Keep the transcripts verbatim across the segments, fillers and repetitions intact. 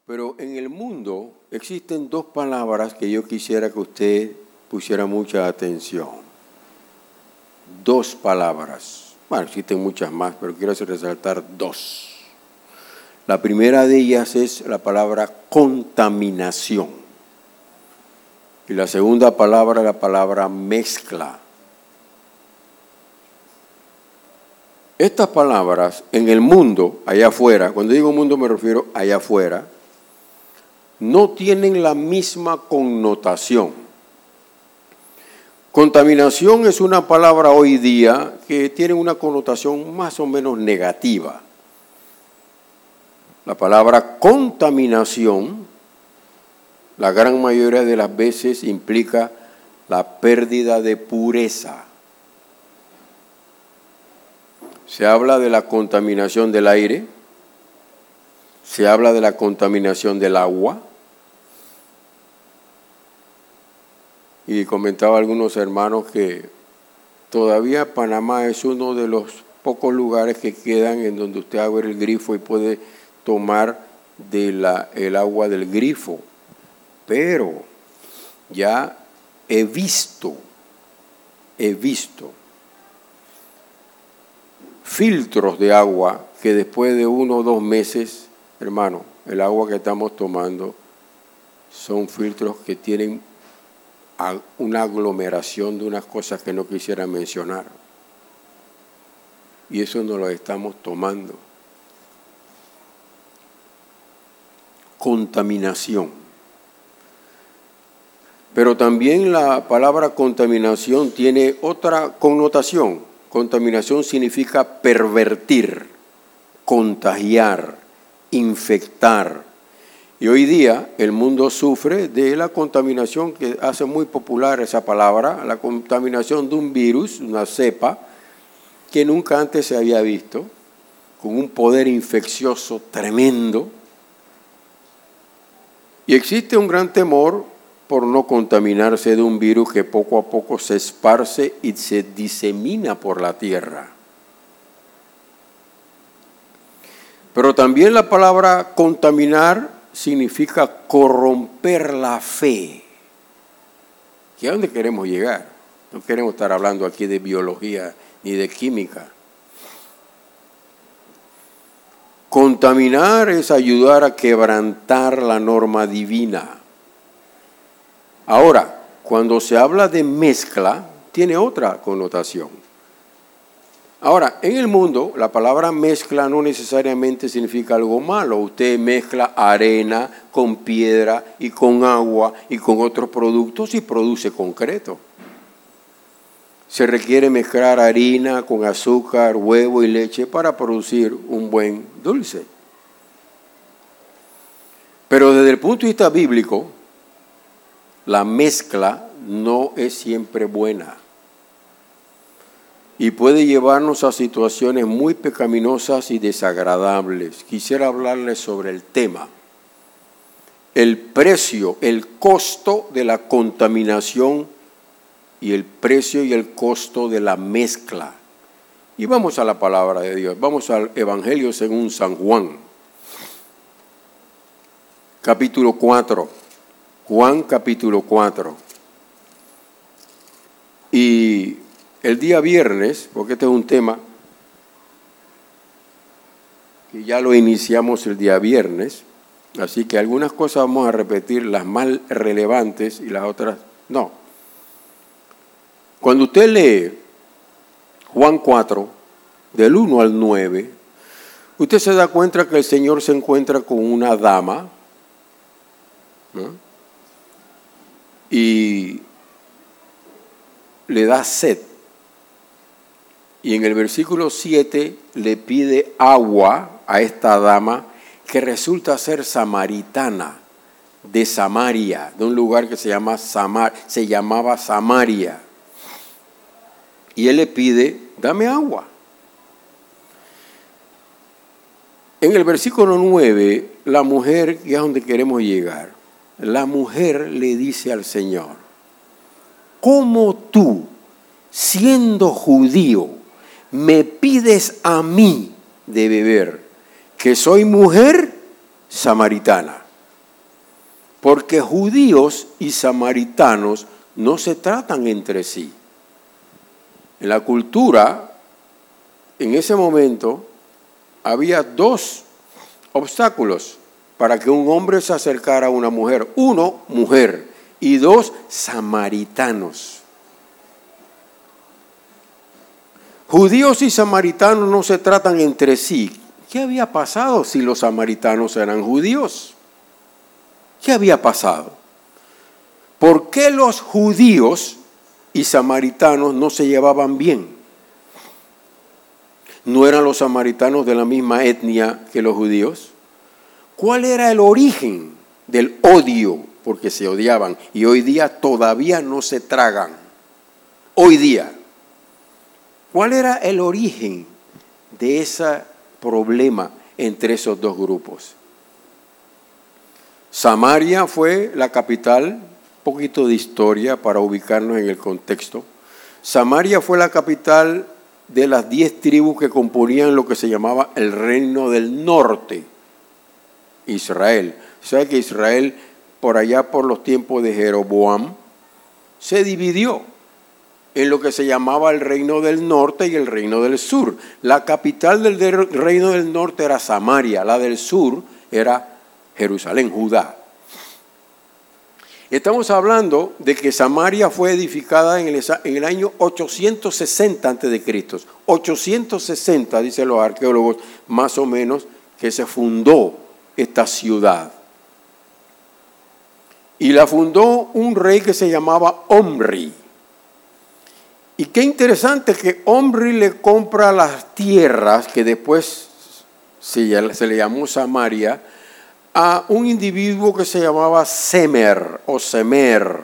Pero en el mundo existen dos palabras que yo quisiera que usted pusiera mucha atención. Dos palabras. Bueno, existen muchas más, pero quiero resaltar dos. La primera de ellas es la palabra contaminación. Y la segunda palabra es la palabra mezcla. Estas palabras en el mundo, allá afuera, cuando digo mundo me refiero allá afuera, no tienen la misma connotación. Contaminación es una palabra hoy día que tiene una connotación más o menos negativa. La palabra contaminación, la gran mayoría de las veces implica la pérdida de pureza. Se habla de la contaminación del aire, se habla de la contaminación del agua. Y comentaba a algunos hermanos que todavía Panamá es uno de los pocos lugares que quedan en donde usted abre el grifo y puede tomar de la, el agua del grifo. Pero ya he visto, he visto filtros de agua que después de uno o dos meses, hermano, el agua que estamos tomando son filtros que tienen una aglomeración de unas cosas que no quisiera mencionar. Y eso no lo estamos tomando. Contaminación. Pero también la palabra contaminación tiene otra connotación. Contaminación significa pervertir, contagiar, infectar. Y hoy día el mundo sufre de la contaminación que hace muy popular esa palabra, la contaminación de un virus, una cepa, que nunca antes se había visto, con un poder infeccioso tremendo. Y existe un gran temor por no contaminarse de un virus que poco a poco se esparce y se disemina por la tierra. Pero también la palabra contaminar significa corromper la fe. ¿Y a dónde queremos llegar? No queremos estar hablando aquí de biología ni de química. Contaminar es ayudar a quebrantar la norma divina. Ahora, cuando se habla de mezcla, tiene otra connotación. Ahora, en el mundo, la palabra mezcla no necesariamente significa algo malo. Usted mezcla arena con piedra y con agua y con otros productos y produce concreto. Se requiere mezclar harina con azúcar, huevo y leche para producir un buen dulce. Pero desde el punto de vista bíblico, la mezcla no es siempre buena. Y puede llevarnos a situaciones muy pecaminosas y desagradables. Quisiera hablarles sobre el tema. El precio, el costo de la contaminación y el precio y el costo de la mezcla. Y vamos a la palabra de Dios. Vamos al Evangelio según San Juan. Capítulo cuatro. Juan capítulo cuatro. Y el día viernes, porque este es un tema que ya lo iniciamos el día viernes, así que algunas cosas vamos a repetir, las más relevantes y las otras no. Cuando usted lee Juan cuatro, del uno al nueve, usted se da cuenta que el Señor se encuentra con una dama, ¿no? Y le da sed. Y en el versículo siete le pide agua a esta dama que resulta ser samaritana, de Samaria, de un lugar que se llama Samar, se llamaba Samaria. Y él le pide, dame agua. En el versículo nueve, la mujer, y es donde queremos llegar, la mujer le dice al Señor, ¿cómo tú, siendo judío, me pides a mí de beber, que soy mujer samaritana? porque judíos y samaritanos no se tratan entre sí. En la cultura, en ese momento, había dos obstáculos para que un hombre se acercara a una mujer. Uno, mujer, y dos, samaritanos. Judíos y samaritanos no se tratan entre sí. ¿Qué había pasado si los samaritanos eran judíos? ¿Qué había pasado? ¿Por qué los judíos y samaritanos no se llevaban bien? ¿No eran los samaritanos de la misma etnia que los judíos? ¿Cuál era el origen del odio? Porque se odiaban y hoy día todavía no se tragan. Hoy día. ¿Cuál era el origen de ese problema entre esos dos grupos? Samaria fue la capital, un poquito de historia para ubicarnos en el contexto. Samaria fue la capital de las diez tribus que componían lo que se llamaba el Reino del Norte, Israel. ¿Sabe que Israel, por allá por los tiempos de Jeroboam, se dividió en lo que se llamaba el Reino del Norte y el Reino del Sur? La capital del Reino del Norte era Samaria, la del Sur era Jerusalén, Judá. Estamos hablando de que Samaria fue edificada en el, en el año ochocientos sesenta antes de Cristo. ochocientos sesenta, dicen los arqueólogos, más o menos, que se fundó esta ciudad. Y la fundó un rey que se llamaba Omri. Y qué interesante que Omri le compra las tierras, que después se, se le llamó Samaria, a un individuo que se llamaba Semer o Semer.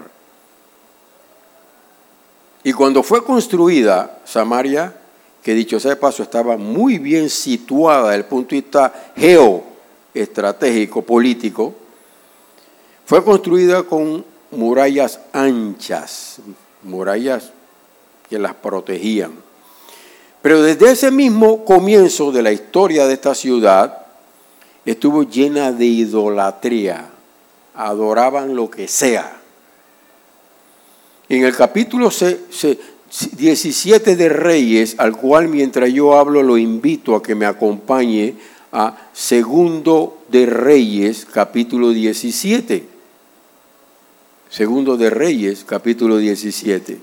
Y cuando fue construida Samaria, que dicho sea de paso estaba muy bien situada desde el punto de vista geoestratégico, político, fue construida con murallas anchas, murallas que las protegían. Pero desde ese mismo comienzo de la historia de esta ciudad, estuvo llena de idolatría, adoraban lo que sea. En el capítulo diecisiete de Reyes, al cual mientras yo hablo lo invito a que me acompañe a Segundo de Reyes, capítulo diecisiete. Segundo de Reyes, capítulo diecisiete.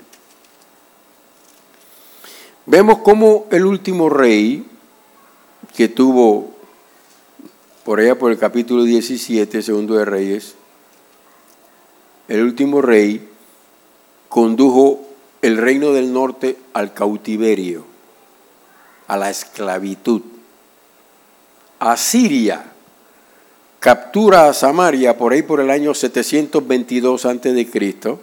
Vemos cómo el último rey que tuvo, por allá por el capítulo diecisiete, Segundo de Reyes, el último rey condujo el reino del norte al cautiverio, a la esclavitud. Asiria captura a Samaria por ahí por el año setecientos veintidós antes de Cristo.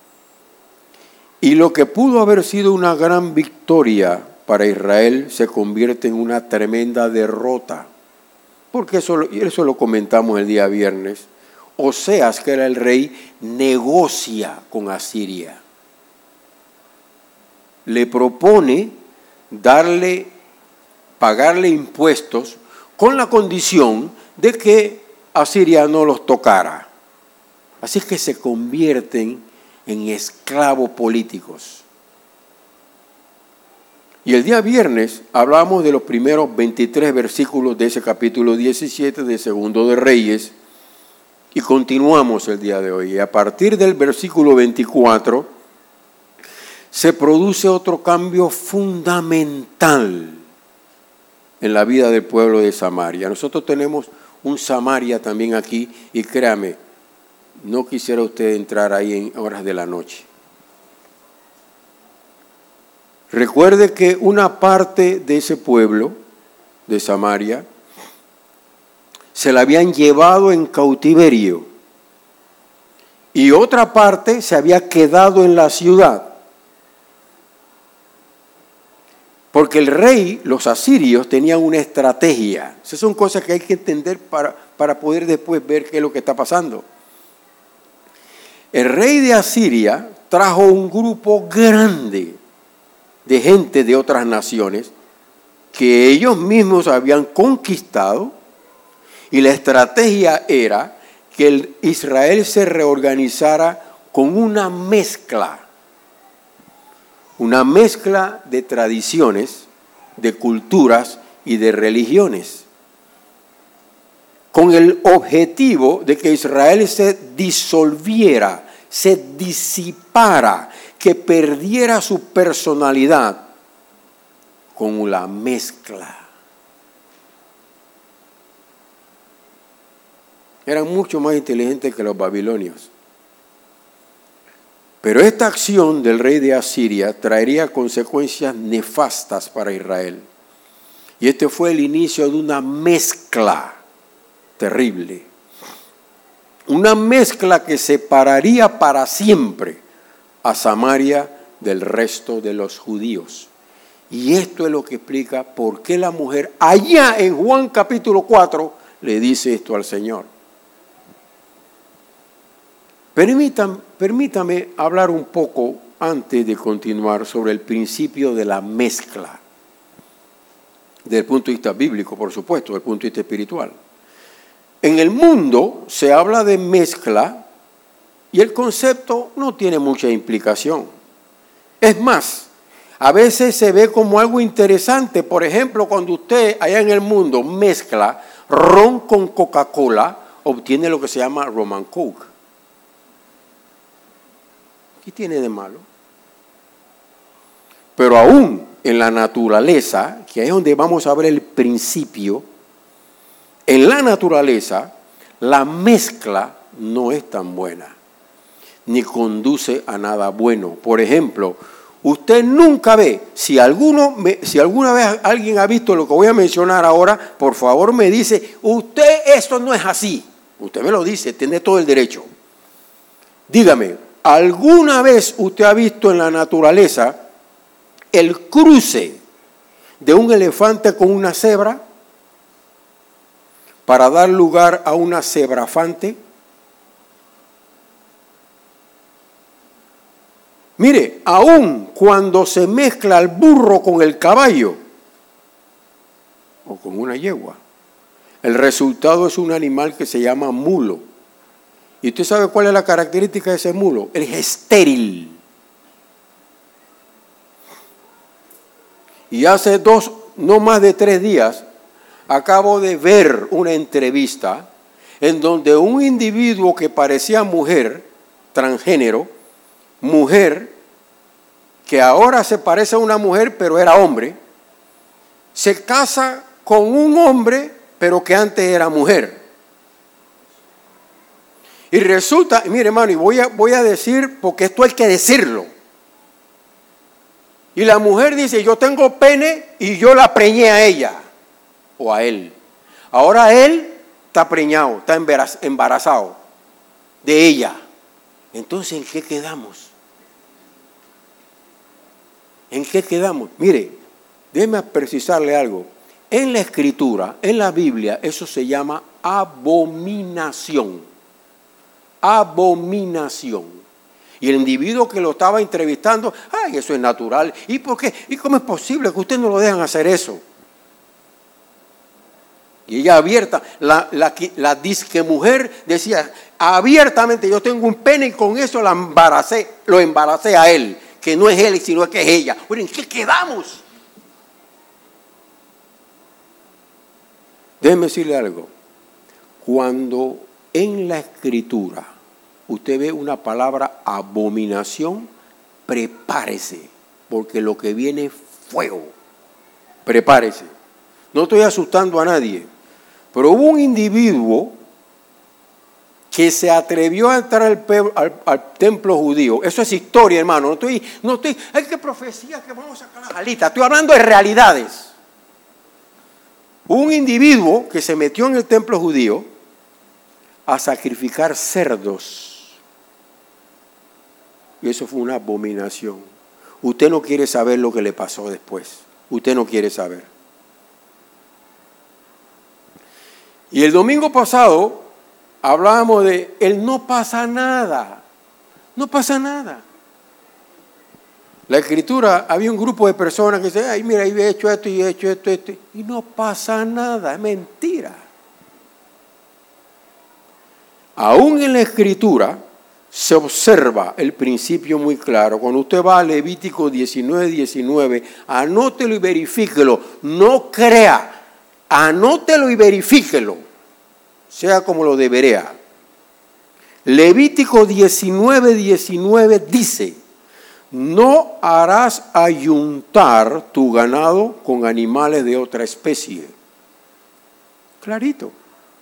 Y lo que pudo haber sido una gran victoria para Israel se convierte en una tremenda derrota. Porque eso, eso lo comentamos el día viernes. Oseas, que era el rey, negocia con Asiria. Le propone darle, pagarle impuestos con la condición de que Asiria no los tocara. Así es que se convierten en esclavos políticos. Y el día viernes hablamos de los primeros veintitrés versículos de ese capítulo diecisiete de Segundo de Reyes y continuamos el día de hoy. Y a partir del versículo veinticuatro se produce otro cambio fundamental en la vida del pueblo de Samaria. Nosotros tenemos un Samaria también aquí y créame, no quisiera usted entrar ahí en horas de la noche. Recuerde que una parte de ese pueblo, de Samaria, se la habían llevado en cautiverio y otra parte se había quedado en la ciudad. Porque el rey, los asirios, tenían una estrategia. Esas son cosas que hay que entender para, para poder después ver qué es lo que está pasando. El rey de Asiria trajo un grupo grande de gente de otras naciones que ellos mismos habían conquistado y la estrategia era que el Israel se reorganizara con una mezcla, una mezcla de tradiciones, de culturas y de religiones, con el objetivo de que Israel se disolviera, se disipara, que perdiera su personalidad con la mezcla. Eran mucho más inteligentes que los babilonios. Pero esta acción del rey de Asiria traería consecuencias nefastas para Israel. Y este fue el inicio de una mezcla terrible. Una mezcla que separaría para siempre a Samaria del resto de los judíos. Y esto es lo que explica por qué la mujer allá en Juan capítulo cuatro le dice esto al Señor. Permítanme, permítame hablar un poco antes de continuar sobre el principio de la mezcla. Desde el punto de vista bíblico, por supuesto, desde el punto de vista espiritual. En el mundo se habla de mezcla y el concepto no tiene mucha implicación. Es más, a veces se ve como algo interesante. Por ejemplo, cuando usted allá en el mundo mezcla ron con Coca-Cola, obtiene lo que se llama rum and coke. ¿Qué tiene de malo? Pero aún en la naturaleza, que es donde vamos a ver el principio, en la naturaleza la mezcla no es tan buena, ni conduce a nada bueno. Por ejemplo, usted nunca ve, si, alguno, si alguna vez alguien ha visto lo que voy a mencionar ahora, por favor me dice, usted esto no es así. Usted me lo dice, tiene todo el derecho. Dígame, ¿alguna vez usted ha visto en la naturaleza el cruce de un elefante con una cebra para dar lugar a una cebrafante? Mire, aun cuando se mezcla el burro con el caballo o con una yegua, el resultado es un animal que se llama mulo. ¿Y usted sabe cuál es la característica de ese mulo? Él es estéril. Y hace dos, no más de tres días, acabo de ver una entrevista en donde un individuo que parecía mujer, transgénero, mujer, que ahora se parece a una mujer pero era hombre, se casa con un hombre pero que antes era mujer. Y resulta, mire hermano, y voy a, voy a decir, porque esto hay que decirlo. Y la mujer dice, yo tengo pene y yo la preñé a ella o a él. Ahora él está preñado, está embarazado de ella. Entonces, ¿en qué quedamos? ¿En qué quedamos? Mire, déjeme precisarle algo. En la Escritura, en la Biblia, eso se llama abominación. Abominación. Y el individuo que lo estaba entrevistando, ay, eso es natural. ¿Y por qué? ¿Y cómo es posible que ustedes no lo dejan hacer eso? Y ella abierta, la, la, la disque mujer decía abiertamente, yo tengo un pene y con eso la embaracé, lo embaracé a él, que no es él, sino que es ella. Bueno, ¿en qué quedamos? Déjeme decirle algo. Cuando en la Escritura usted ve una palabra abominación, prepárese, porque lo que viene es fuego. Prepárese. No estoy asustando a nadie, pero hubo un individuo que se atrevió a entrar al, al, al templo judío. Eso es historia, hermano. No estoy, no estoy, hay que profecía que vamos a sacar las alitas. Estoy hablando de realidades. Hubo un individuo que se metió en el templo judío a sacrificar cerdos. Y eso fue una abominación. Usted no quiere saber lo que le pasó después. Usted no quiere saber. Y el domingo pasado hablábamos de el no pasa nada. No pasa nada. La Escritura, había un grupo de personas que dicen, ay, mira, he hecho esto y he hecho esto, esto. Y no pasa nada, es mentira. Aún en la Escritura se observa el principio muy claro. Cuando usted va a Levítico diecinueve, diecinueve, anótelo y verifíquelo. No crea, anótelo y verifíquelo, sea como lo debería. Levítico diecinueve, diecinueve dice: no harás ayuntar tu ganado con animales de otra especie. Clarito.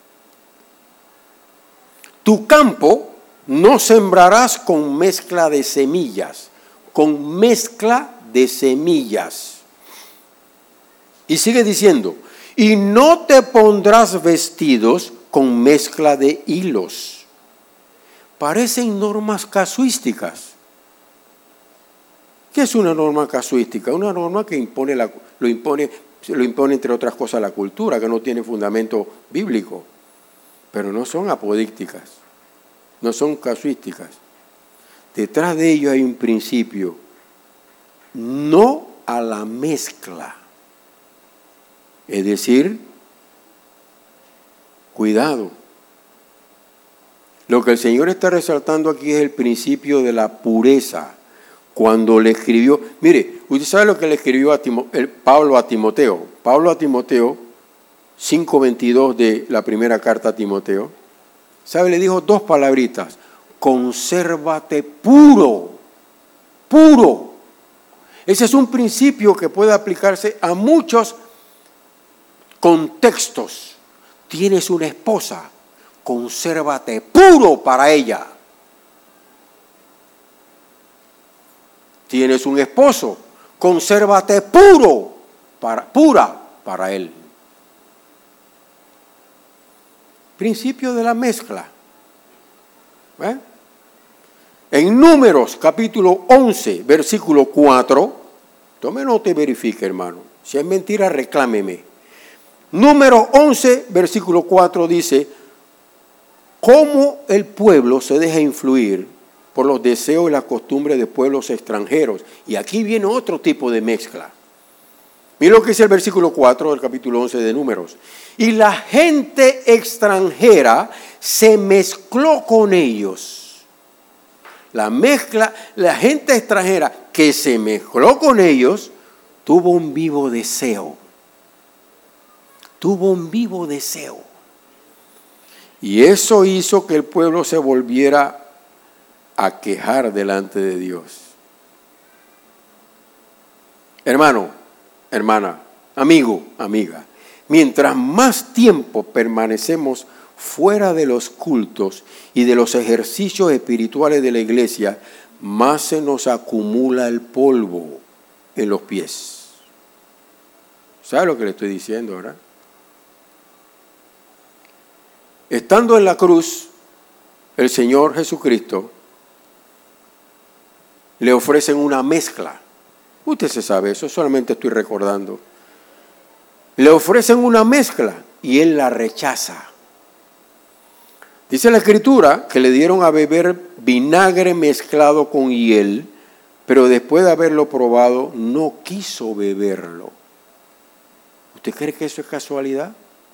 Tu campo no sembrarás con mezcla de semillas, con mezcla de semillas. Y sigue diciendo: y no te pondrás vestidos con mezcla de hilos. Parecen normas casuísticas. ¿Qué es una norma casuística? Una norma que impone la, lo, impone, lo impone, entre otras cosas, la cultura, que no tiene fundamento bíblico. Pero no son apodícticas, no son casuísticas. Detrás de ello hay un principio: no a la mezcla. Es decir, cuidado. Lo que el Señor está resaltando aquí es el principio de la pureza. Cuando le escribió, mire, usted sabe lo que le escribió a Timo, el, Pablo a Timoteo. Pablo a Timoteo, cinco veintidós de la primera carta a Timoteo. ¿Sabe? Le dijo dos palabritas: consérvate puro, puro. Ese es un principio que puede aplicarse a muchos contextos. Tienes una esposa, consérvate puro para ella. Tienes un esposo, consérvate puro, para, pura para él. Principio de la mezcla. ¿Eh? En Números, capítulo once, versículo cuatro, tome nota y verifique, hermano. Si es mentira, reclámeme. Número once, versículo cuatro dice: cómo el pueblo se deja influir por los deseos y las costumbres de pueblos extranjeros. Y aquí viene otro tipo de mezcla. Mira lo que dice el versículo cuatro del capítulo once de Números. Y la gente extranjera se mezcló con ellos. La mezcla, la gente extranjera que se mezcló con ellos, tuvo un vivo deseo. Tuvo un vivo deseo. Y eso hizo que el pueblo se volviera a quejar delante de Dios. Hermano, hermana, amigo, amiga, mientras más tiempo permanecemos fuera de los cultos y de los ejercicios espirituales de la iglesia, más se nos acumula el polvo en los pies. ¿Sabe lo que le estoy diciendo, verdad? Estando en la cruz, el Señor Jesucristo le ofrecen una mezcla. Usted se sabe eso, solamente estoy recordando. Le ofrecen una mezcla y él la rechaza. Dice la Escritura que le dieron a beber vinagre mezclado con hiel, pero después de haberlo probado no quiso beberlo. ¿Usted cree que eso es casualidad?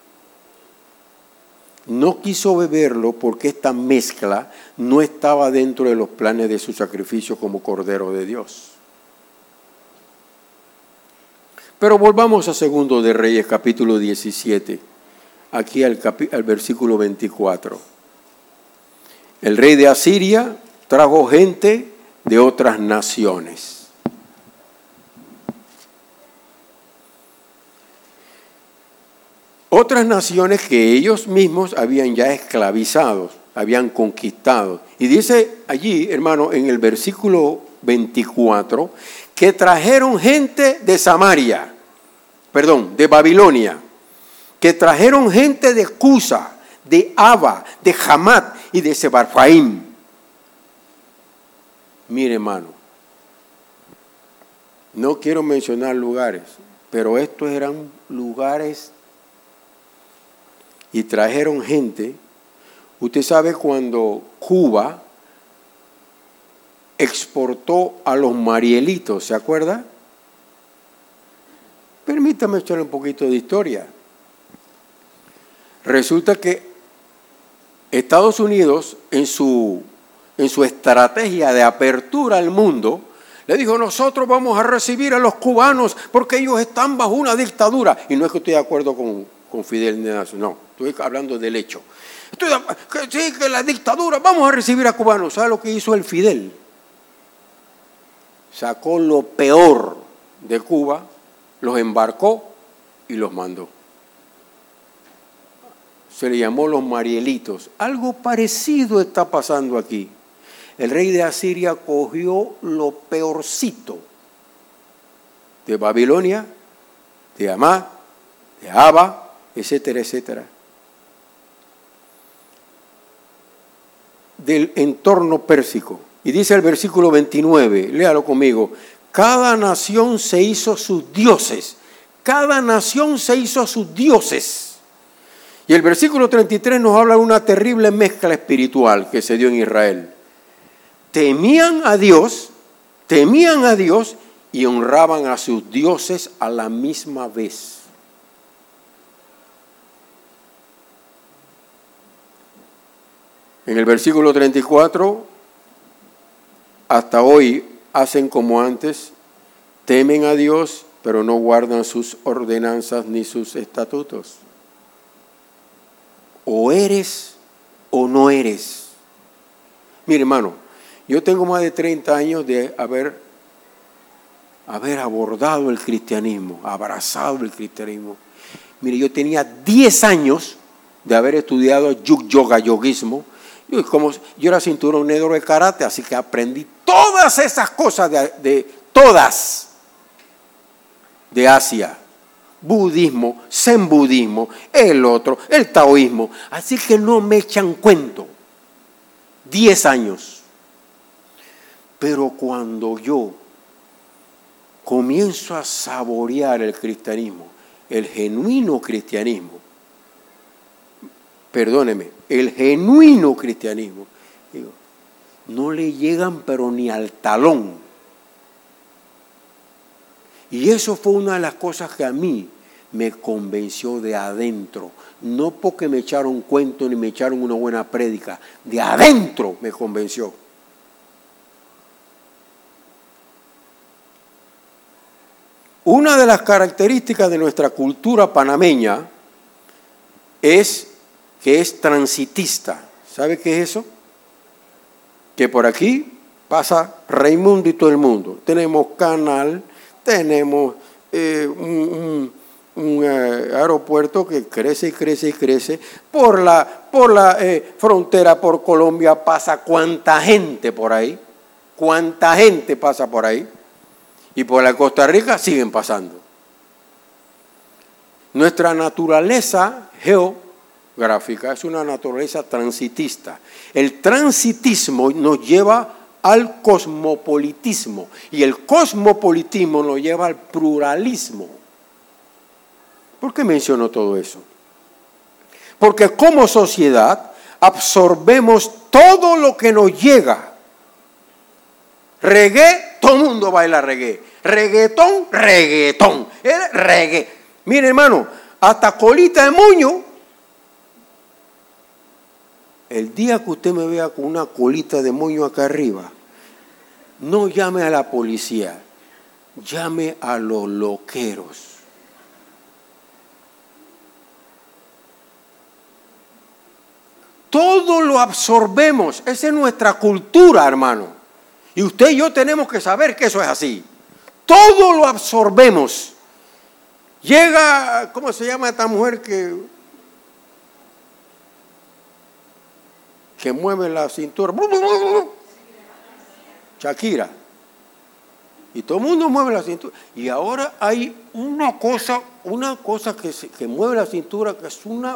No quiso beberlo porque esta mezcla no estaba dentro de los planes de su sacrificio como Cordero de Dios. Pero volvamos a Segundo de Reyes, capítulo diecisiete, aquí al, capi- al versículo veinticuatro. El rey de Asiria trajo gente de otras naciones. Otras naciones que ellos mismos habían ya esclavizado, habían conquistado. Y dice allí, hermano, en el versículo veinticuatro, que trajeron gente de Samaria, perdón, de Babilonia, que trajeron gente de Cusa, de Aba, de Hamat y de Sebarfaim. Mire, hermano, no quiero mencionar lugares, pero estos eran lugares. Y trajeron gente. Usted sabe cuando Cuba exportó a los marielitos, ¿se acuerda? Permítame echarle un poquito de historia. Resulta que Estados Unidos, en su, en su estrategia de apertura al mundo, le dijo, nosotros vamos a recibir a los cubanos porque ellos están bajo una dictadura. Y no es que estoy de acuerdo con, con Fidel Nelson, no, estoy hablando del hecho. Estoy de, que, sí, que la dictadura, vamos a recibir a cubanos. ¿Sabe lo que hizo el Fidel? Sacó lo peor de Cuba, los embarcó y los mandó. Se le llamó los Marielitos. Algo parecido está pasando aquí. El rey de Asiria cogió lo peorcito de Babilonia, de Amá, de Aba, etcétera, etcétera. Del entorno pérsico. Y dice el versículo veintinueve, léalo conmigo, cada nación se hizo sus dioses, cada nación se hizo sus dioses. Y el versículo treinta y tres nos habla de una terrible mezcla espiritual que se dio en Israel. Temían a Dios, temían a Dios y honraban a sus dioses a la misma vez. En el versículo treinta y cuatro, hasta hoy hacen como antes, temen a Dios, pero no guardan sus ordenanzas ni sus estatutos. O eres o no eres. Mire, hermano, yo tengo más de treinta años de haber, haber abordado el cristianismo, abrazado el cristianismo. Mire, yo tenía diez años de haber estudiado yug yoga, yoguismo. Yo, como, yo era cinturón negro de karate, así que aprendí todas esas cosas de, de todas de Asia. Budismo, zen budismo, el otro, el taoísmo. Así que no me echan cuento. Diez años. Pero cuando yo comienzo a saborear el cristianismo, el genuino cristianismo, perdóneme, el genuino cristianismo, digo, no le llegan pero ni al talón. Y eso fue una de las cosas que a mí me convenció de adentro. No porque me echaron cuento ni me echaron una buena prédica. De adentro me convenció. Una de las características de nuestra cultura panameña es que es transitista. ¿Sabe qué es eso? Que por aquí pasa Raimundo y todo el mundo. Tenemos canal, tenemos eh, un, un, un eh, aeropuerto que crece y crece y crece. Por la, por la eh, frontera, por Colombia pasa cuánta gente por ahí. Cuánta gente pasa por ahí. Y por la Costa Rica siguen pasando. Nuestra naturaleza geográfica es una naturaleza transitista. El transitismo nos lleva al cosmopolitismo y el cosmopolitismo nos lleva al pluralismo. ¿Por qué menciono todo eso? Porque como sociedad absorbemos todo lo que nos llega. Reggae, todo el mundo baila reggae. Reggaetón, reggaetón. Reggae. Mire, hermano, hasta colita de moño. El día que usted me vea con una colita de moño acá arriba, no llame a la policía, llame a los loqueros. Todo lo absorbemos. Esa es nuestra cultura, hermano. Y usted y yo tenemos que saber que eso es así. Todo lo absorbemos. Llega, ¿cómo se llama esta mujer que, que mueve la cintura? Shakira. Y todo el mundo mueve la cintura. Y ahora hay una cosa, una cosa que, se, que mueve la cintura, que es una...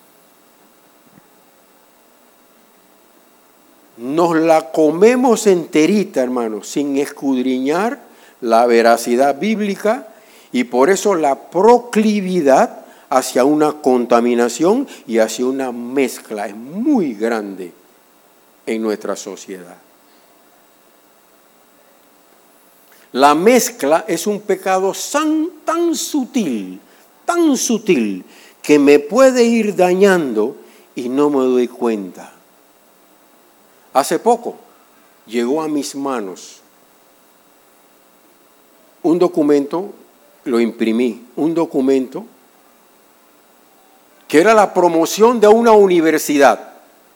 Nos la comemos enterita, hermano, sin escudriñar la veracidad bíblica y por eso la proclividad hacia una contaminación y hacia una mezcla es muy grande en nuestra sociedad. La mezcla es un pecado tan, tan sutil, tan sutil, que me puede ir dañando y no me doy cuenta. Hace poco llegó a mis manos un documento, lo imprimí, un documento que era la promoción de una universidad.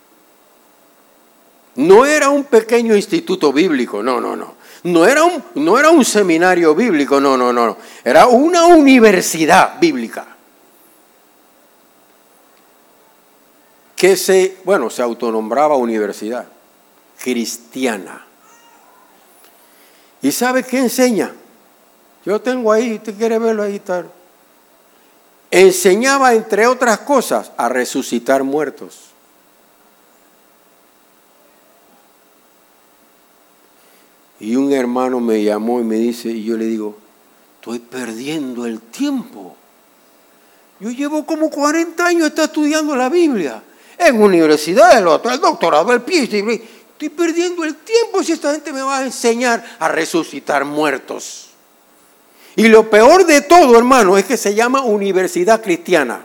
No era un pequeño instituto bíblico, no, no, no. No era un, no era un seminario bíblico, no, no, no. Era una universidad bíblica. Que se, bueno, se autonombraba universidad cristiana. ¿Y sabe qué enseña? Yo tengo ahí, usted quiere verlo ahí, está. Enseñaba, entre otras cosas, a resucitar muertos. Y un hermano me llamó y me dice, y yo le digo, estoy perdiendo el tiempo. Yo llevo como cuarenta años está estudiando la Biblia. En universidad, el otro, el doctorado, el P H D. Estoy perdiendo el tiempo si esta gente me va a enseñar a resucitar muertos. Y lo peor de todo, hermano, es que se llama Universidad Cristiana.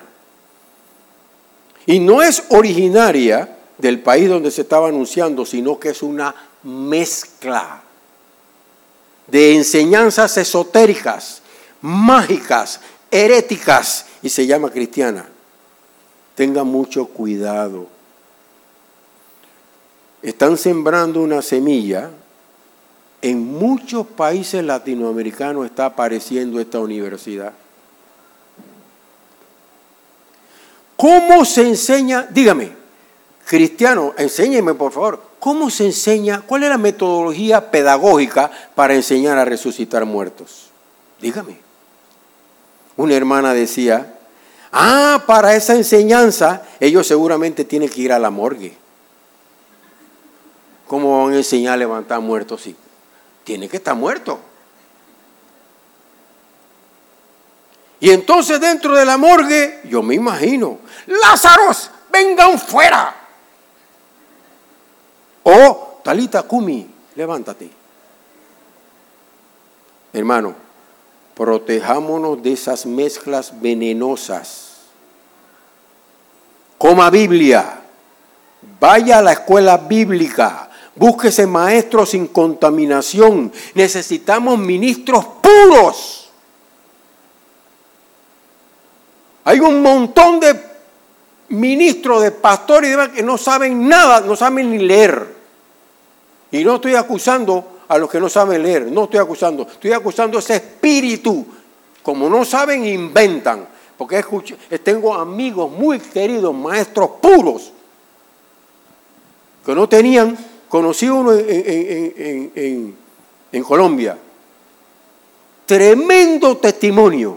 Y no es originaria del país donde se estaba anunciando, sino que es una mezcla de enseñanzas esotéricas, mágicas, heréticas, y se llama cristiana. Tenga mucho cuidado. Están sembrando una semilla. En muchos países latinoamericanos está apareciendo esta universidad. ¿Cómo se enseña? Dígame, cristiano, enséñeme por favor. ¿Cómo se enseña? ¿Cuál es la metodología pedagógica para enseñar a resucitar muertos? Dígame. Una hermana decía, ah, para esa enseñanza, ellos seguramente tienen que ir a la morgue. ¿Cómo van a enseñar a levantar muertos? Sí, tiene que estar muerto. Y entonces dentro de la morgue, yo me imagino, Lázaros, vengan fuera. O, Talita Kumi, levántate. Hermano, protejámonos de esas mezclas venenosas. Coma Biblia, vaya a la escuela bíblica, búsquese maestros sin contaminación. Necesitamos ministros puros. Hay un montón de ministros, de pastores y demás que no saben nada, no saben ni leer. Y no estoy acusando a los que no saben leer, no estoy acusando, estoy acusando ese espíritu. Como no saben, inventan. Porque escucho, tengo amigos muy queridos, maestros puros, que no tenían, conocí uno en, en, en, en, en Colombia. Tremendo testimonio.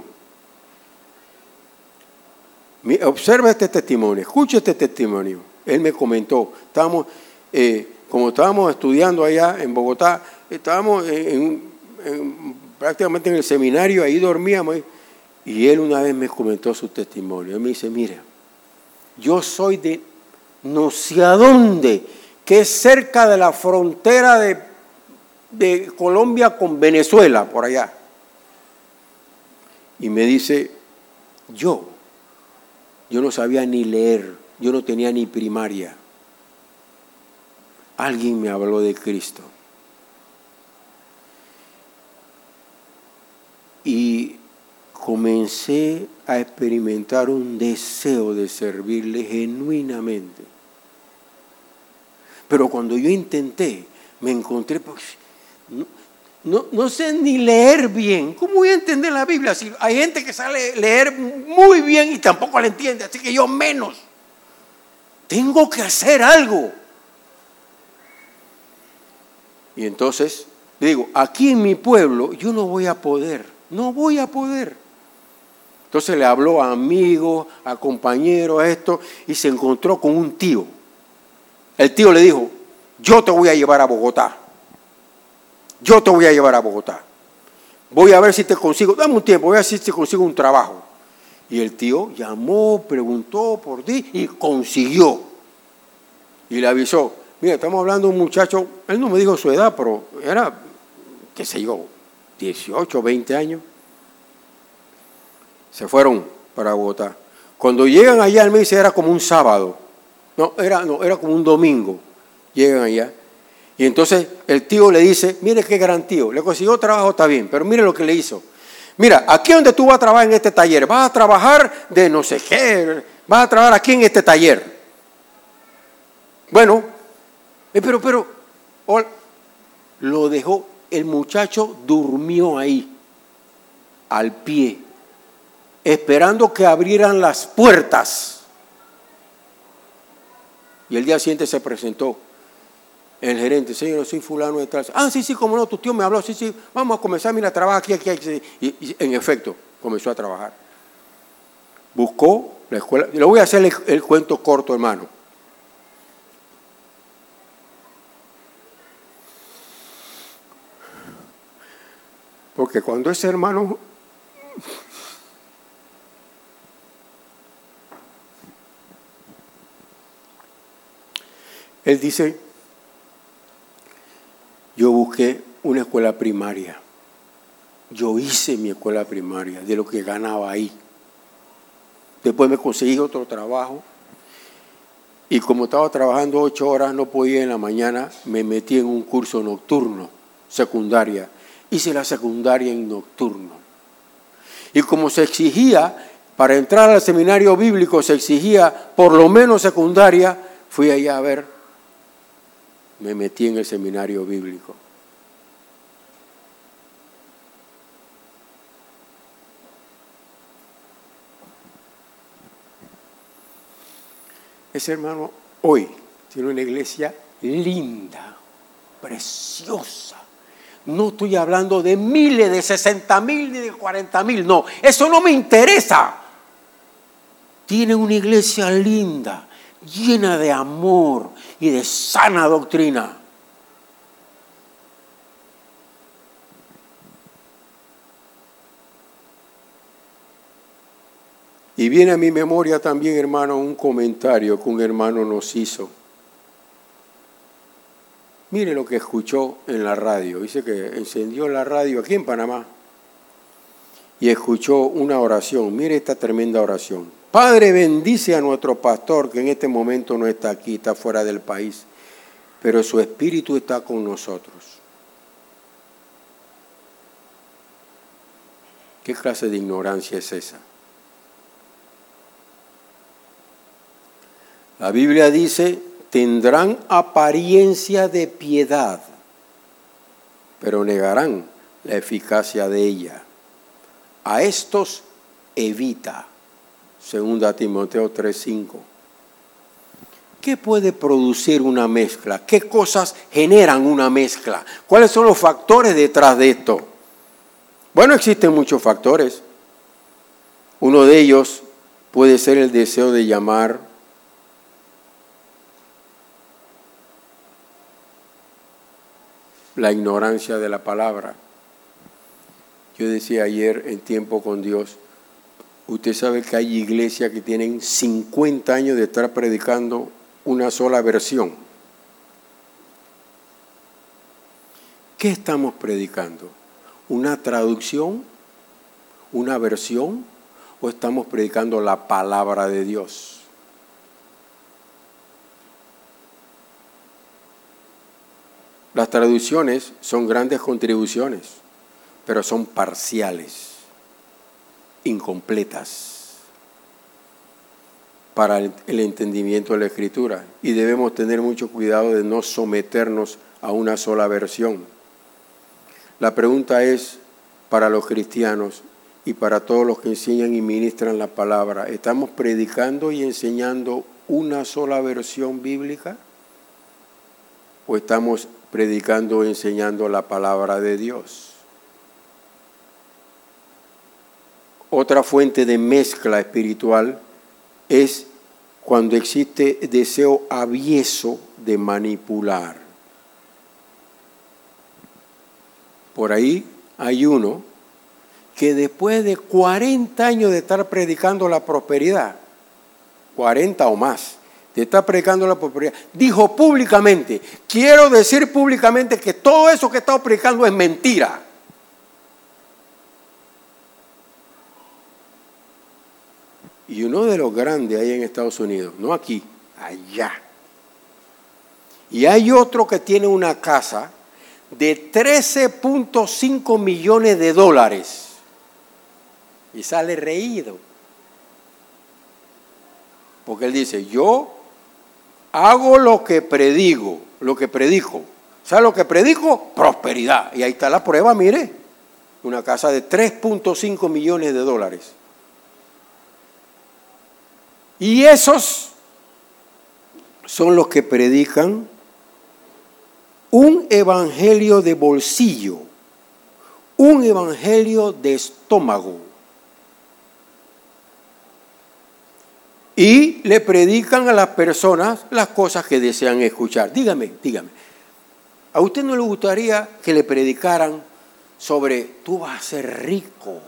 Observa este testimonio, escucha este testimonio. Él me comentó, estábamos, eh, como estábamos estudiando allá en Bogotá, estábamos en, en, prácticamente en el seminario, ahí dormíamos, y él una vez me comentó su testimonio. Él me dice, mira, yo soy de no sé a dónde, que es cerca de la frontera de, de Colombia con Venezuela, por allá. Y me dice, yo, yo no sabía ni leer, yo no tenía ni primaria. Alguien me habló de Cristo. Y comencé a experimentar un deseo de servirle genuinamente. Pero cuando yo intenté, me encontré, pues, no, no, no sé ni leer bien. ¿Cómo voy a entender la Biblia? Si hay gente que sabe leer muy bien y tampoco la entiende, así que yo menos. Tengo que hacer algo. Y entonces, digo, aquí en mi pueblo yo no voy a poder, no voy a poder. Entonces le habló a amigos, a compañeros, a esto, y se encontró con un tío. El tío le dijo, yo te voy a llevar a Bogotá. Yo te voy a llevar a Bogotá. Voy a ver si te consigo, dame un tiempo, voy a ver si te consigo un trabajo. Y el tío llamó, preguntó por ti y consiguió. Y le avisó, mira, estamos hablando de un muchacho, él no me dijo su edad, pero era, qué sé yo, dieciocho, veinte años. Se fueron para Bogotá. Cuando llegan allá, él me dice, era como un sábado. No, era, no, era como un domingo. Llegan allá. Y entonces el tío le dice, mire qué gran tío, le consiguió trabajo, está bien, pero mire lo que le hizo. Mira, aquí donde tú vas a trabajar en este taller, vas a trabajar de no sé qué, vas a trabajar aquí en este taller. Bueno, eh, pero, pero, oh, lo dejó, el muchacho durmió ahí, al pie, esperando que abrieran las puertas. Y el día siguiente se presentó el gerente, señor, soy fulano de tal. Ah, sí, sí, cómo no, tu tío me habló, sí, sí, vamos a comenzar, mira, trabaja aquí, aquí, aquí. Y, y en efecto, comenzó a trabajar. Buscó la escuela, le voy a hacer el, el cuento corto, hermano. Porque cuando ese hermano él dice, yo busqué una escuela primaria, yo hice mi escuela primaria de lo que ganaba ahí. Después me conseguí otro trabajo y como estaba trabajando ocho horas, no podía en la mañana, me metí en un curso nocturno, secundaria. Hice la secundaria en nocturno. Y como se exigía, para entrar al seminario bíblico se exigía por lo menos secundaria, fui allá a ver, me metí en el seminario bíblico. Ese hermano hoy tiene una iglesia linda, preciosa. No estoy hablando de miles, de sesenta mil, ni de cuarenta mil, no, eso no me interesa. Tiene una iglesia linda, llena de amor y de sana doctrina. Y viene a mi memoria también, hermano, un comentario que un hermano nos hizo. Mire lo que escuchó en la radio. Dice que encendió la radio aquí en Panamá y escuchó una oración. Mire esta tremenda oración. Padre, bendice a nuestro pastor que en este momento no está aquí, está fuera del país, pero su espíritu está con nosotros. ¿Qué clase de ignorancia es esa? La Biblia dice, tendrán apariencia de piedad, pero negarán la eficacia de ella. A estos evita, segunda Timoteo tres cinco. ¿Qué puede producir una mezcla? ¿Qué cosas generan una mezcla? ¿Cuáles son los factores detrás de esto? Bueno, existen muchos factores. Uno de ellos puede ser el deseo de llamar la ignorancia de la palabra. Yo decía ayer en Tiempo con Dios, usted sabe que hay iglesias que tienen cincuenta años de estar predicando una sola versión. ¿Qué estamos predicando? ¿Una traducción? ¿Una versión? ¿O estamos predicando la palabra de Dios? Las traducciones son grandes contribuciones, pero son parciales, incompletas para el entendimiento de la Escritura. Y debemos tener mucho cuidado de no someternos a una sola versión. La pregunta es, para los cristianos y para todos los que enseñan y ministran la palabra, ¿estamos predicando y enseñando una sola versión bíblica? ¿O estamos predicando y enseñando la palabra de Dios? Otra fuente de mezcla espiritual es cuando existe deseo avieso de manipular. Por ahí hay uno que después de cuarenta años de estar predicando la prosperidad, cuarenta o más, de estar predicando la prosperidad, dijo públicamente, quiero decir públicamente que todo eso que he estado predicando es mentira. Y uno de los grandes ahí en Estados Unidos, no aquí, allá. Y hay otro que tiene una casa de trece punto cinco millones de dólares y sale reído. Porque él dice, yo hago lo que predigo, lo que predico. ¿Sabe lo que predico? Prosperidad. Y ahí está la prueba, mire. Una casa de tres punto cinco millones de dólares. Y esos son los que predican un evangelio de bolsillo, un evangelio de estómago. Y le predican a las personas las cosas que desean escuchar. Dígame, dígame, ¿a usted no le gustaría que le predicaran sobre tú vas a ser rico?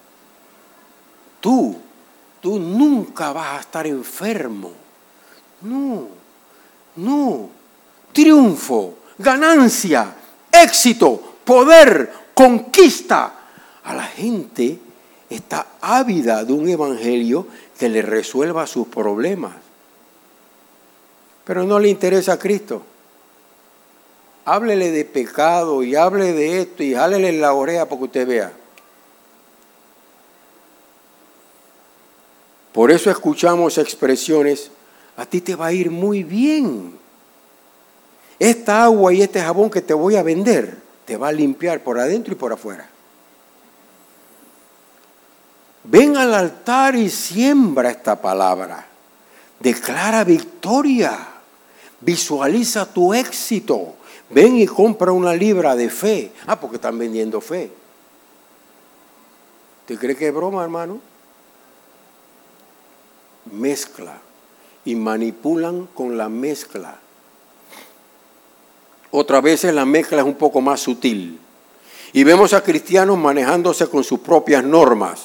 Tú, tú nunca vas a estar enfermo. No, no. Triunfo, ganancia, éxito, poder, conquista. A la gente está ávida de un evangelio que le resuelva sus problemas. Pero no le interesa a Cristo. Háblele de pecado y hable de esto y jálele la oreja para que usted vea. Por eso escuchamos expresiones, a ti te va a ir muy bien. Esta agua y este jabón que te voy a vender te va a limpiar por adentro y por afuera. Ven al altar y siembra esta palabra. Declara victoria. Visualiza tu éxito. Ven y compra una libra de fe. Ah, porque están vendiendo fe. ¿Usted cree que es broma, hermano? Mezcla. Y manipulan con la mezcla. Otras veces la mezcla es un poco más sutil. Y vemos a cristianos manejándose con sus propias normas.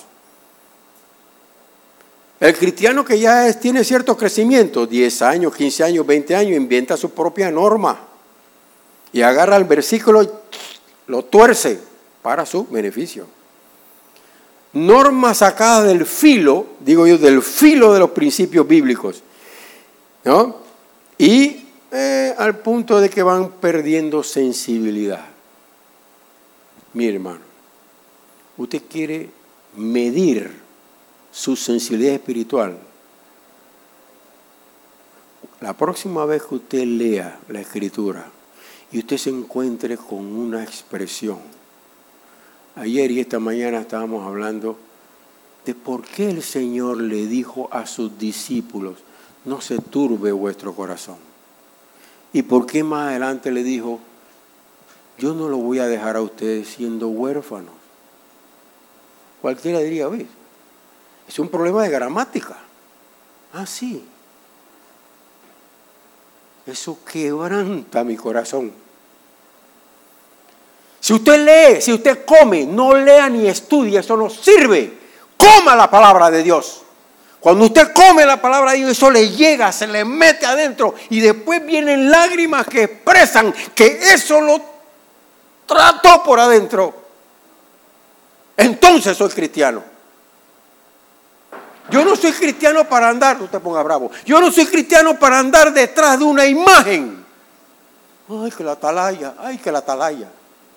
El cristiano que ya es, tiene cierto crecimiento, diez años, quince años, veinte años, inventa su propia norma. Y agarra el versículo y lo tuerce para su beneficio. Normas sacadas del filo, digo yo, del filo de los principios bíblicos, ¿no? Y eh, al punto de que van perdiendo sensibilidad. Mi hermano, usted quiere medir su sensibilidad espiritual. La próxima vez que usted lea la Escritura y usted se encuentre con una expresión. Ayer y esta mañana estábamos hablando de por qué el Señor le dijo a sus discípulos, no se turbe vuestro corazón. Y por qué más adelante le dijo, yo no lo voy a dejar a ustedes siendo huérfanos. Cualquiera diría, ¿ves? Es un problema de gramática. Ah, sí. Eso quebranta mi corazón. Si usted lee, si usted come, no lea ni estudie, eso no sirve. Coma la palabra de Dios. Cuando usted come la palabra de Dios, eso le llega, se le mete adentro y después vienen lágrimas que expresan que eso lo trató por adentro. Entonces soy cristiano. Yo no soy cristiano para andar, no te ponga bravo. Yo no soy cristiano para andar detrás de una imagen. Ay, que la atalaya, ay, que la atalaya.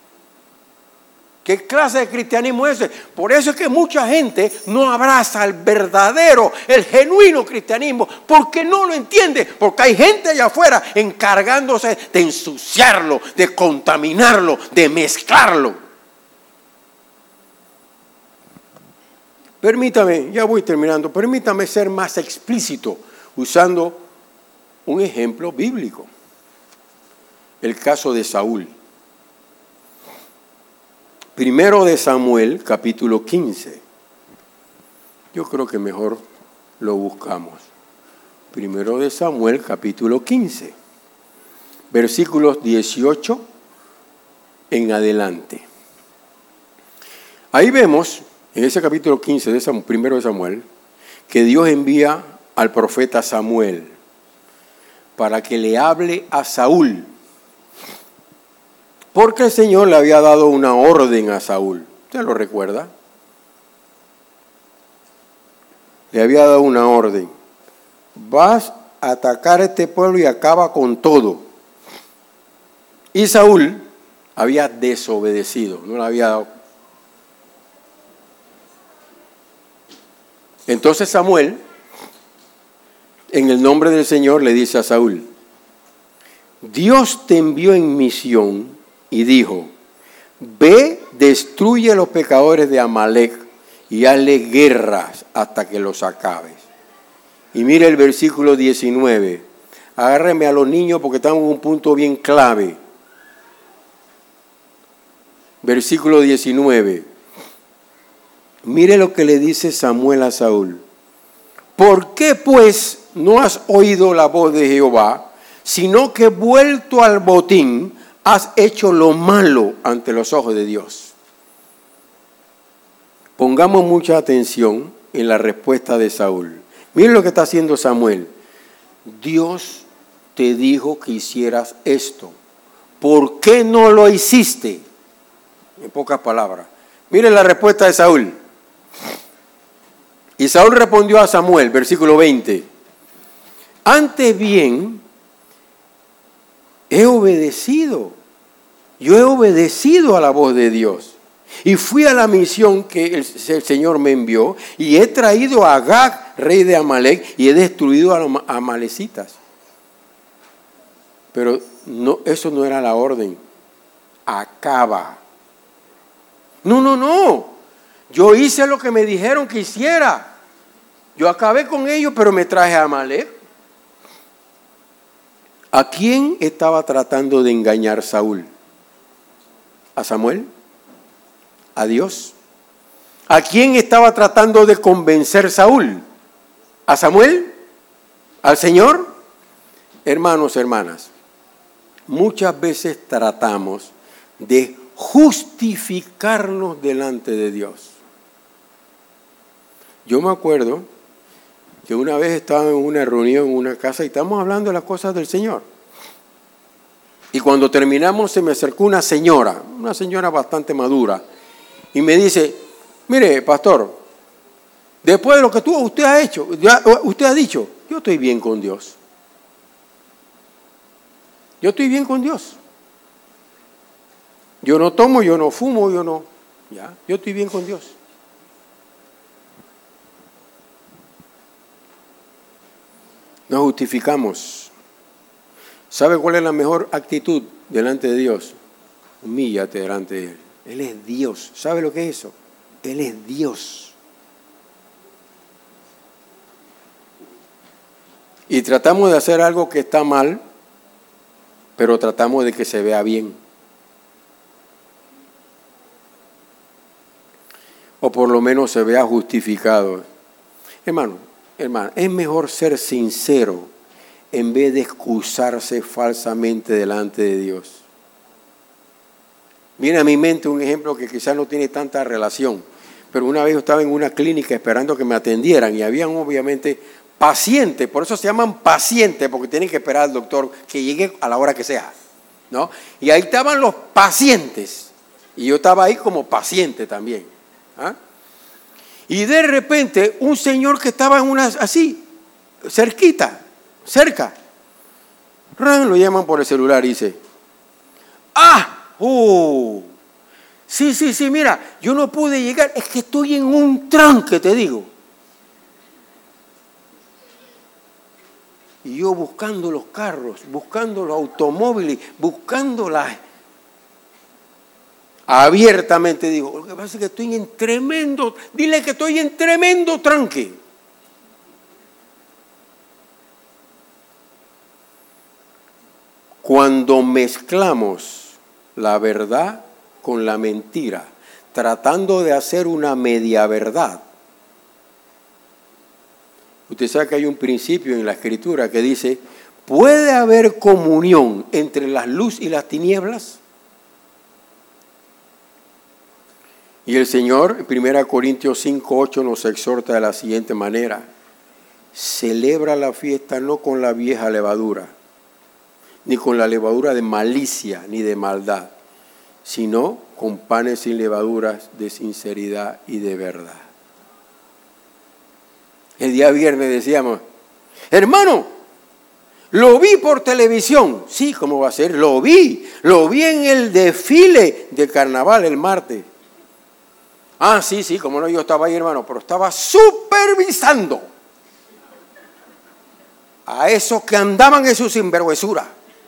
¿Qué clase de cristianismo es ese? Por eso es que mucha gente no abraza el verdadero, el genuino cristianismo, porque no lo entiende, porque hay gente allá afuera encargándose de ensuciarlo, de contaminarlo, de mezclarlo. Permítame, ya voy terminando, permítame ser más explícito usando un ejemplo bíblico. El caso de Saúl. Primero de Samuel, capítulo quince. Yo creo que mejor lo buscamos. Primero de Samuel, capítulo quince. Versículos dieciocho en adelante. Ahí vemos, en ese capítulo quince de Samuel, primero de Samuel, que Dios envía al profeta Samuel para que le hable a Saúl. Porque el Señor le había dado una orden a Saúl. ¿Usted lo recuerda? Le había dado una orden. Vas a atacar a este pueblo y acaba con todo. Y Saúl había desobedecido, no le había dado. Entonces Samuel, en el nombre del Señor, le dice a Saúl: Dios te envió en misión y dijo: ve, destruye a los pecadores de Amalec y hazle guerras hasta que los acabes. Y mire el versículo diecinueve. Agárreme a los niños porque estamos en un punto bien clave. Versículo diecinueve. Mire lo que le dice Samuel a Saúl. ¿Por qué pues no has oído la voz de Jehová, sino que vuelto al botín has hecho lo malo ante los ojos de Dios? Pongamos mucha atención en la respuesta de Saúl. Mire lo que está haciendo Samuel. Dios te dijo que hicieras esto. ¿Por qué no lo hiciste? En pocas palabras. Mire la respuesta de Saúl. Y Saúl respondió a Samuel, versículo veinte. Antes bien, he obedecido. Yo he obedecido a la voz de Dios. Y fui a la misión que el, el Señor me envió. Y he traído a Agag, rey de Amalec, y he destruido a los amalecitas. Pero no, eso no era la orden. Acaba. No, no, no. Yo hice lo que me dijeron que hiciera. Yo acabé con ellos, pero me traje a Amalec. ¿A quién estaba tratando de engañar Saúl? ¿A Samuel? ¿A Dios? ¿A quién estaba tratando de convencer Saúl? ¿A Samuel? ¿Al Señor? Hermanos, hermanas, muchas veces tratamos de justificarnos delante de Dios. Yo me acuerdo que una vez estaba en una reunión en una casa y estábamos hablando de las cosas del Señor. Y cuando terminamos se me acercó una señora, una señora bastante madura, y me dice: mire, pastor, después de lo que tú, usted ha hecho, usted ha dicho, yo estoy bien con Dios. Yo estoy bien con Dios. Yo no tomo, yo no fumo, yo no, ya, yo estoy bien con Dios. Nos justificamos. ¿Sabe cuál es la mejor actitud delante de Dios? Humíllate delante de Él. Él es Dios. ¿Sabe lo que es eso? Él es Dios. Y tratamos de hacer algo que está mal, pero tratamos de que se vea bien. O por lo menos se vea justificado. Hermano, hermano, es mejor ser sincero en vez de excusarse falsamente delante de Dios. Viene a mi mente un ejemplo que quizás no tiene tanta relación, pero una vez yo estaba en una clínica esperando que me atendieran y habían obviamente pacientes, por eso se llaman pacientes, porque tienen que esperar al doctor que llegue a la hora que sea, ¿no? Y ahí estaban los pacientes y yo estaba ahí como paciente también, ¿ah? Y de repente un señor que estaba en una así, cerquita, cerca, lo llaman por el celular y dice: ¡ah! ¡Uh! Sí, sí, sí, mira, yo no pude llegar, es que estoy en un tranque, te digo. Y yo buscando los carros, buscando los automóviles, buscando las... Abiertamente digo, lo que pasa es que estoy en tremendo, dile que estoy en tremendo tranque. Cuando mezclamos la verdad con la mentira, tratando de hacer una media verdad. Usted sabe que hay un principio en la Escritura que dice: ¿puede haber comunión entre la luz y las tinieblas? Y el Señor, en primera Corintios cinco, ocho, nos exhorta de la siguiente manera: celebra la fiesta no con la vieja levadura, ni con la levadura de malicia ni de maldad, sino con panes sin levaduras de sinceridad y de verdad. El día viernes decíamos: hermano, Lo vi por televisión. Sí, ¿cómo va a ser? Lo vi. Lo vi en el desfile de carnaval el martes. Ah, sí, sí, como no, yo estaba ahí, hermano, pero estaba supervisando a esos que andaban en su sinvergüenzura.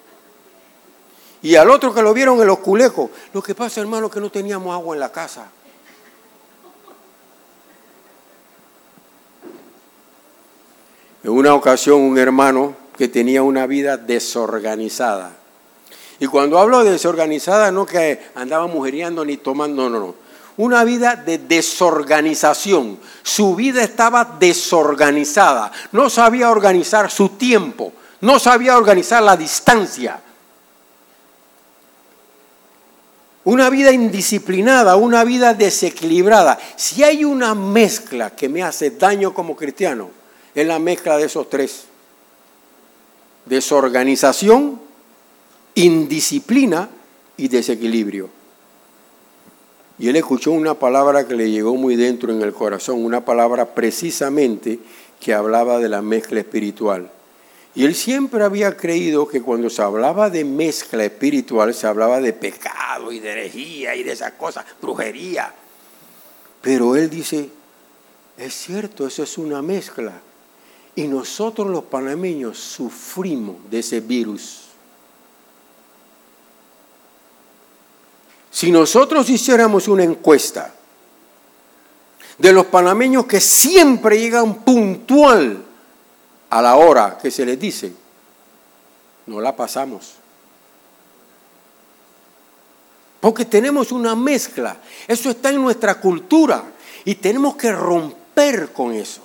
Y al otro que lo vieron en los culecos. Lo que pasa, hermano, es que no teníamos agua en la casa. En una ocasión, un hermano que tenía una vida desorganizada. Y cuando hablo de desorganizada, no que andaba mujeriando ni tomando, no, no, no. Una vida de desorganización. Su vida estaba desorganizada. No sabía organizar su tiempo. No sabía organizar la distancia. Una vida indisciplinada, una vida desequilibrada. Si hay una mezcla que me hace daño como cristiano, es la mezcla de esos tres. Desorganización, indisciplina y desequilibrio. Y él escuchó una palabra que le llegó muy dentro en el corazón, una palabra precisamente que hablaba de la mezcla espiritual. Y él siempre había creído que cuando se hablaba de mezcla espiritual, se hablaba de pecado y de herejía y de esas cosas, brujería. Pero él dice, es cierto, eso es una mezcla. Y nosotros los panameños sufrimos de ese virus. Si nosotros hiciéramos una encuesta de los panameños que siempre llegan puntual a la hora que se les dice, no la pasamos. Porque tenemos una mezcla. Eso está en nuestra cultura y tenemos que romper con eso.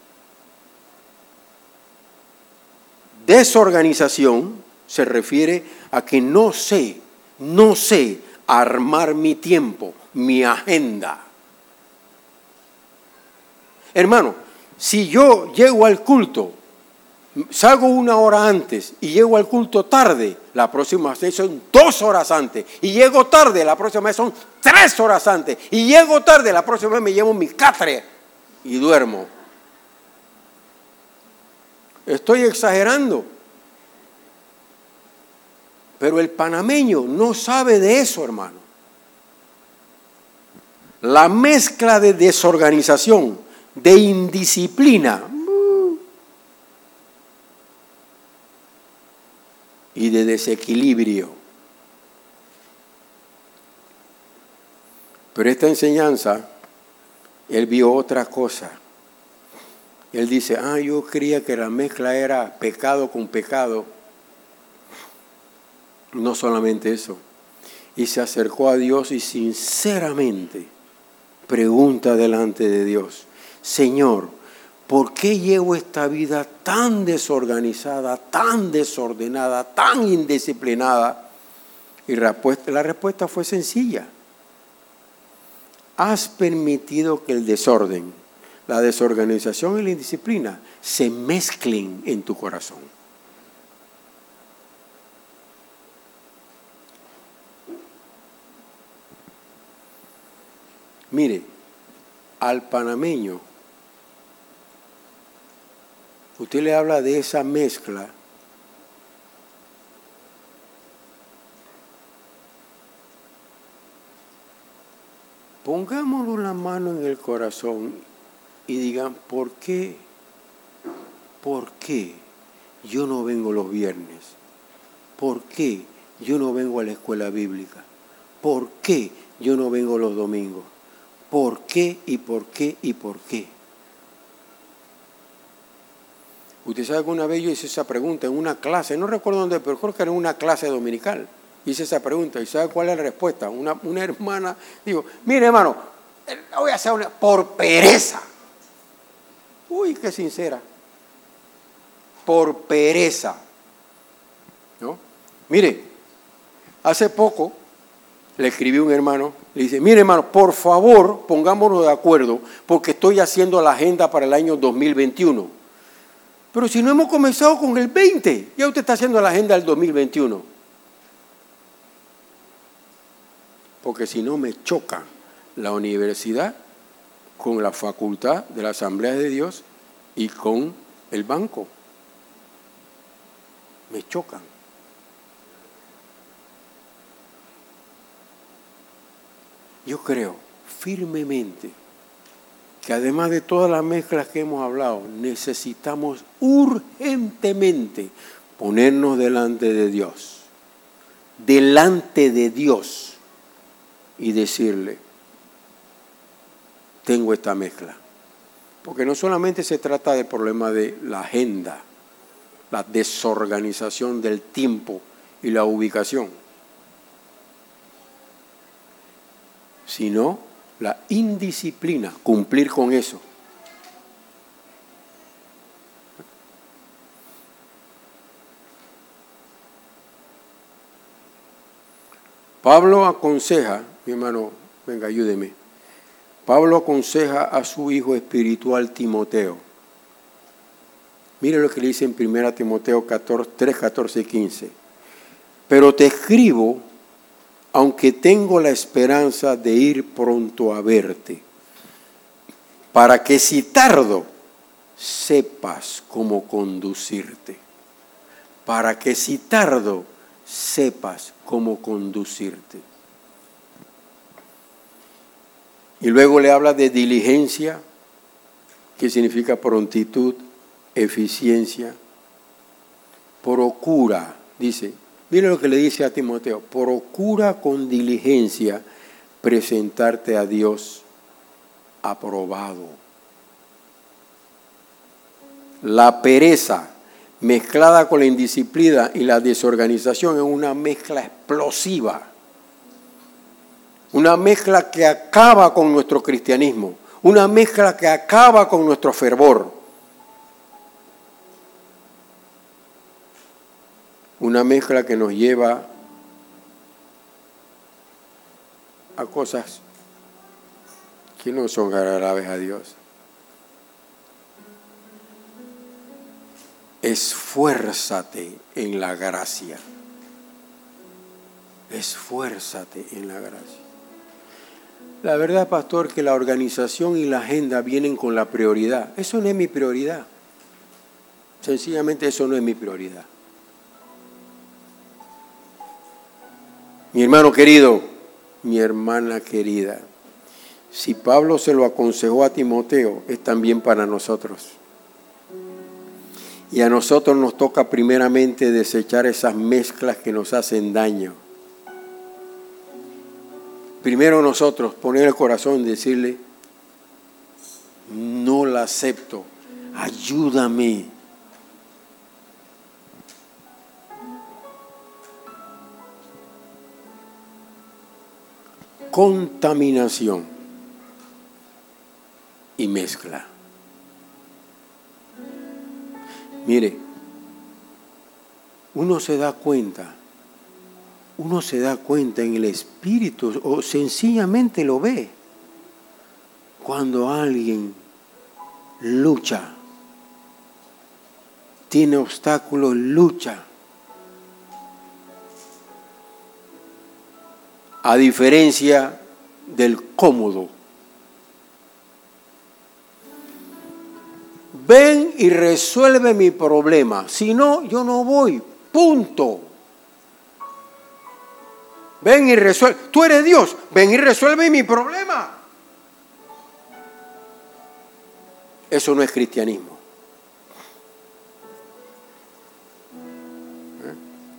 Desorganización se refiere a que no sé, no sé armar mi tiempo, mi agenda. Hermano, si yo llego al culto, salgo una hora antes y llego al culto tarde, la próxima vez son dos horas antes. Y llego tarde, la próxima vez son tres horas antes. Y llego tarde, la próxima vez me llevo mi catre y duermo. Estoy exagerando. Pero el panameño no sabe de eso, hermano. La mezcla de desorganización, de indisciplina y de desequilibrio. Pero esta enseñanza, él vio otra cosa. Él dice, ah, yo creía que la mezcla era pecado con pecado. No solamente eso. Y se acercó a Dios y sinceramente pregunta delante de Dios, Señor, ¿por qué llevo esta vida tan desorganizada, tan desordenada, tan indisciplinada? Y la respuesta fue sencilla. Has permitido que el desorden, la desorganización y la indisciplina se mezclen en tu corazón. Mire, al panameño, usted le habla de esa mezcla, pongámonos la mano en el corazón y digan, ¿por qué? ¿Por qué yo no vengo los viernes? ¿Por qué yo no vengo a la escuela bíblica? ¿Por qué yo no vengo los domingos? ¿Por qué y por qué y por qué? Usted sabe que una vez yo hice esa pregunta en una clase, no recuerdo dónde, pero creo que era en una clase dominical. Hice esa pregunta y ¿sabe cuál es la respuesta? Una, una hermana dijo, mire hermano, voy a hacer una, por pereza. Uy, qué sincera. Por pereza. ¿No? Mire, hace poco le escribí a un hermano, le dice, mire hermano, por favor, pongámonos de acuerdo, porque estoy haciendo la agenda para el año dos mil veintiuno. Pero si no hemos comenzado con el veinte, ya usted está haciendo la agenda del dos mil veintiuno. Porque si no me choca la universidad con la facultad de la Asamblea de Dios y con el banco. me chocan. Yo creo firmemente que además de todas las mezclas que hemos hablado, necesitamos urgentemente ponernos delante de Dios, delante de Dios y decirle, tengo esta mezcla. Porque no solamente se trata del problema de la agenda, la desorganización del tiempo y la ubicación, sino la indisciplina, cumplir con eso. Pablo aconseja, mi hermano, venga, ayúdeme. Pablo aconseja a su hijo espiritual Timoteo. Mire lo que le dice en primera Timoteo tres, catorce y quince. Pero te escribo, aunque tengo la esperanza de ir pronto a verte, para que si tardo, sepas cómo conducirte. Para que si tardo, sepas cómo conducirte. Y luego le habla de diligencia, que significa prontitud, eficiencia. Procura, dice, mire lo que le dice a Timoteo, procura con diligencia presentarte a Dios aprobado. La pereza mezclada con la indisciplina y la desorganización es una mezcla explosiva. Una mezcla que acaba con nuestro cristianismo, una mezcla que acaba con nuestro fervor. Una mezcla que nos lleva a cosas que no son agradables a Dios. Esfuérzate en la gracia. Esfuérzate en la gracia. La verdad, pastor, que la organización y la agenda vienen con la prioridad. Eso no es mi prioridad. Sencillamente eso no es mi prioridad. Mi hermano querido, mi hermana querida, si Pablo se lo aconsejó a Timoteo, es también para nosotros. Y a nosotros nos toca primeramente desechar esas mezclas que nos hacen daño. Primero nosotros poner el corazón y decirle, no la acepto, ayúdame. Contaminación y mezcla. Mire, uno se da cuenta, uno se da cuenta en el espíritu o sencillamente lo ve cuando alguien lucha, tiene obstáculos, lucha. A diferencia del cómodo. Ven y resuelve mi problema. Si no, yo no voy. Punto. Ven y resuelve. Tú eres Dios. Ven y resuelve mi problema. Eso no es cristianismo. ¿Eh?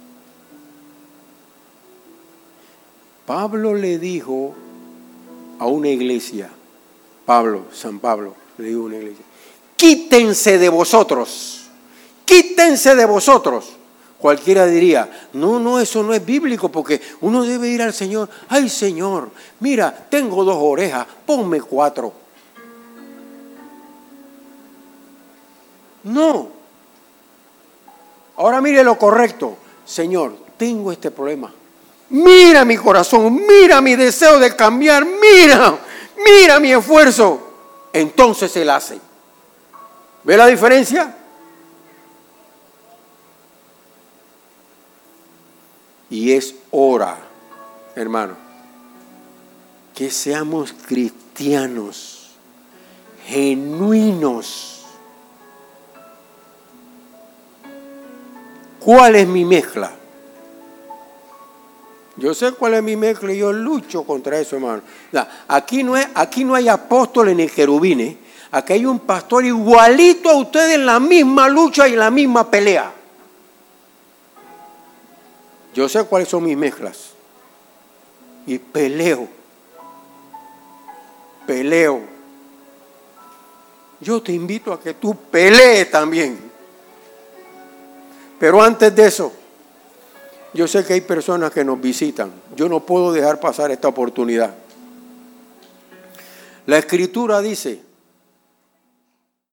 Pablo le dijo a una iglesia, Pablo, San Pablo, le dijo a una iglesia, quítense de vosotros, quítense de vosotros. Cualquiera diría, no, no, eso no es bíblico porque uno debe ir al Señor. Ay, Señor, mira, tengo dos orejas, ponme cuatro. No. Ahora mire lo correcto. Señor, tengo este problema. Mira mi corazón, mira mi deseo de cambiar, mira, mira mi esfuerzo. Entonces Él hace. ¿Ve la diferencia? Y es hora, hermano, que seamos cristianos, genuinos, ¿Cuál es mi mezcla? Yo sé cuál es mi mezcla y yo lucho contra eso, hermano. Aquí no, es, aquí no hay apóstoles ni querubines. Aquí hay un pastor igualito a ustedes en la misma lucha y en la misma pelea. Yo sé cuáles son mis mezclas. Y peleo. Peleo. Yo te invito a que tú pelees también. Pero antes de eso, yo sé que hay personas que nos visitan. Yo no puedo dejar pasar esta oportunidad. La Escritura dice